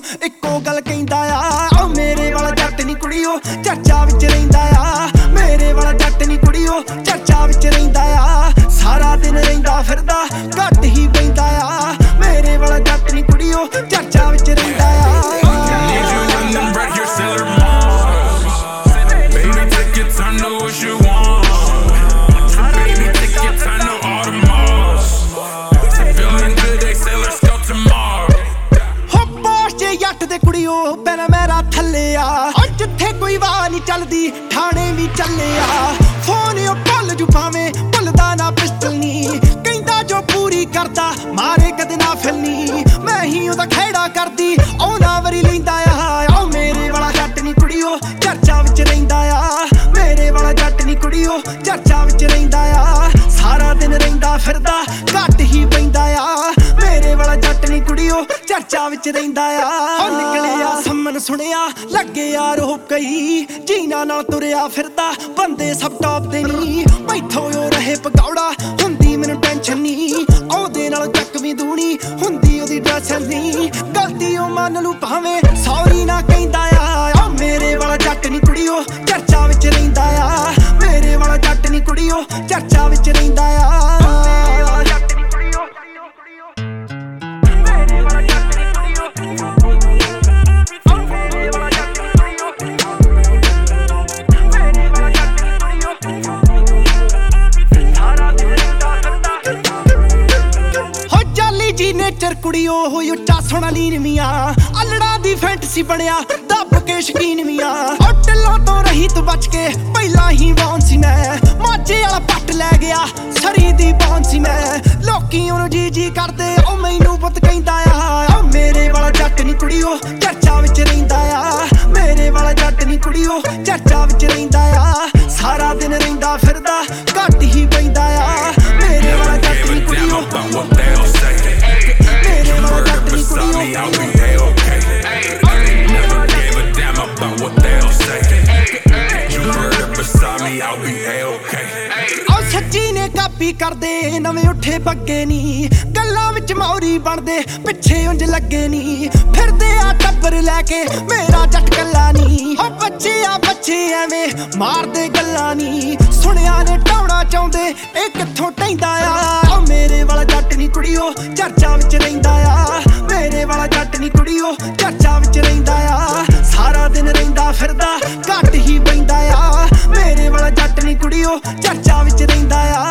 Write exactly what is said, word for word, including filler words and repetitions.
ਇੱਕੋ ਗੱਲ ਕਹਿੰਦਾ ਆ, ਮੇਰੇ ਵਾਲਾ ਜੱਟ ਨੀ ਕੁੜੀਓ ਚਰਚਾ ਵਿੱਚ ਰਹਿੰਦਾ ਆ, ਮੇਰੇ ਵਾਲਾ ਜੱਟ ਨੀ ਕੁੜੀਓ ਚਰਚਾ ਵਿੱਚ ਰਹਿੰਦਾ ਆ, ਸਾਰਾ ਦਿਨ ਰਹਿੰਦਾ ਫਿਰਦਾ ਘੱਟ ਹੀ ਪੈਂਦਾ ਆ, ਮੇਰੇ ਵਾਲਾ ਜੱਟ ਨੀ ਕੁੜੀਓ ਚਰਚਾ ਵਿੱਚ ਰਹਿੰਦਾ ਆ। ਜੱਟ ਦੇ ਕੁੜੀਓ ਪੈਣਾ ਮੇਰਾ ਥੱਲੇ ਆ, ਜਿੱਥੇ ਕੋਈ ਵਾਹ ਨੀ ਚੱਲਦੀ ਠਾਣੇ ਵੀ ਚੱਲੇ ਆ, ਫੋਨ ਉਹ ਭੁੱਲ ਜੂ ਭਾਵੇਂ ਭੁੱਲਦਾ ਨਾ ਪਿਸਟਲ ਨੀ, ਕਹਿੰਦਾ ਜੋ ਪੂਰੀ ਕਰਦਾ ਮਾਰੇ ਕਦੇ ਨਾ ਫਿਲਨੀ, ਮੈਂ ਹੀ ਉਹਦਾ ਖਹਿੜਾ ਕਰਦੀ ਉਹ ਨਾ ਵਰੀ ਲੈਂਦਾ ਆ, ਉਹ ਮੇਰੇ ਵਾਲਾ ਜੱਟ ਨੀ ਕੁੜੀਓ ਚਰਚਾ ਵਿੱਚ ਰਹਿੰਦਾ ਆ, ਮੇਰੇ ਵਾਲਾ ਜੱਟ ਨੀ ਕੁੜੀਓ ਚਰਚਾ ਵਿੱਚ ਰਹਿੰਦਾ ਆ, ਸਾਰਾ ਦਿਨ ਰਹਿੰਦਾ ਫਿਰਦਾ ਘੱਟ ਹੀ ਪੈਂਦਾ ਆ, ਮੇਰੇ ਵਾਲਾ ਜੱਟ ਨੀ ਕੁੜੀਓ ਚਰਚਾ ਵਿੱਚ ਰਹਿੰਦਾ ਆ। ਉਹ ਨਿਕਲਿਆ ਸੰਮਨ ਸੁਣਿਆ ਲੱਗੇ ਯਾਰ ਉਹ ਕਈ, ਜੀਨਾ ਨਾਲ ਤੁਰਿਆ ਫਿਰਦਾ ਬੰਦੇ ਸਭ ਟੌਪ ਤੇ ਨੀ, ਬੈਠੋ ਉਹ ਰਹੇ ਪਕੌੜਾ ਹੁੰਦੀ ਮੈਨੂੰ ਟੈਨਸ਼ਨ ਨੀ, ਉਹਦੇ ਨਾਲ ਚੱਕ ਵੀ ਦੂਣੀ ਹੁੰਦੀ ਉਹਦੀ ਡਰੈਸ ਨੀ, ਗਲਤੀ ਉਹ ਮੰਨ ਲੂ ਭਾਵੇਂ ਸੌਰੀ ਨਾ ਕਹਿੰਦਾ ਆ, ਉਹ ਮੇਰੇ ਵਾਲਾ ਜੱਟ ਨੀ ਕੁੜੀਓ ਚਰਚਾ ਵਿੱਚ ਰਹਿੰਦਾ ਆ, ਮੇਰੇ ਵਾਲਾ ਜੱਟ ਨੀ ਕੁੜੀਓ ਚਰਚਾ ਵਿੱਚ ਰਹਿੰਦਾ ਆ। ਨੇਚਰ ਕੁੜੀਓ ਹੋਈ ਉੱਚਾ ਸੋਹਣਾ ਲੀਨ ਮੀਆਂ, ਅਲੜਾ ਦੀ ਫੈਂਟਸੀ ਬਣਿਆ ਦੱਬ ਕੇ ਸ਼ਕੀਨ ਮੀਆਂ, ਉਹ ਢਿੱਲੋਂ ਤੋਂ ਰਹੀ ਤੂੰ ਬਚ ਕੇ ਪਹਿਲਾਂ ਹੀ ਬੌਨ ਸੀ ਮੈਂ, ਮਾਝੇ ਵਾਲਾ ਪੱਟ ਲੈ ਗਿਆ ਸਰੀ ਦੀ ਬੌਨ ਸੀ ਮੈਂ, ਲੋਕੀ ਉਹਨੂੰ ਜੀ ਜੀ ਕਰਦੇ ਉਹ ਮੈਨੂੰ ਪੁੱਤ ਕਹਿੰਦਾ ਆ, ਉਹ ਮੇਰੇ ਵਾਲਾ ਜੱਟ ਨੀ ਕੁੜੀਓ ਚਰਚਾ ਵਿੱਚ ਰਹਿੰਦਾ ਆ, ਮੇਰੇ ਵਾਲਾ ਜੱਟ ਨੀ ਕੁੜੀਓ ਚਰਚਾ ਵਿੱਚ ਰਹਿੰਦਾ ਆ, ਸਾਰਾ ਦਿਨ ਰਹਿੰਦਾ ਫਿਰਦਾ ਘੱਟ ਹੀ ਪੈਂਦਾ ਆ, ਮੇਰੇ ਵਾਲਾ ਜੱਟ ਨੀ ਕੁੜੀਓ I'll be A-okay. Never gave a damn about what they'll say. You murder beside me, I'll be A-okay. ਉਹ ਸੱਚੀ ਨੇ ਕਾਪੀ ਕਰਦੇ ਨਵੇਂ ਉੱਠੇ ਬੱਗੇ ਨੀ, ਗੱਲਾਂ ਵਿੱਚ ਮੌਰੀ ਬਣਦੇ ਪਿੱਛੇ ਉਂਝ ਲੱਗੇ ਨੀ, ਫਿਰਦੇ ਆ ਟੱਬਰ ਲੈ ਕੇ ਮੇਰਾ ਜੱਟ ਕੱਲਾ ਨੀ, ਉਹ ਬੱਚੇ ਆ ਬੱਚੇ ਐਵੇਂ ਮਾਰਦੇ ਗੱਲਾਂ ਨੀ, ਸੁਣਿਆ ਨੇ ਟਾਉਣਾ ਚਾਹੁੰਦੇ ਇਹ ਕਿੱਥੋਂ ਟੈਂਦਾ ਆ, ਉਹ ਮੇਰੇ ਵਾਲਾ ਜੱਟ ਨੀ ਕੁੜੀਓ ਚਰਚਾ ਵਿੱਚ ਰਹਿੰਦਾ ਆ, ਮੇਰੇ ਵਾਲਾ ਜੱਟ ਨੀ ਕੁੜੀਓ ਚਰਚਾ ਵਿੱਚ ਰਹਿੰਦਾ ਆ, ਸਾਰਾ ਦਿਨ ਰਹਿੰਦਾ ਫਿਰਦਾ ਘੱਟ ਹੀ ਪੈਂਦਾ ਆ, ਮੇਰੇ ਵਾਲਾ ਜੱਟ ਨੀ ਕੁੜੀਓ ਚਰਚਾ ਵਿੱਚ ਰਹਿੰਦਾ ਆ।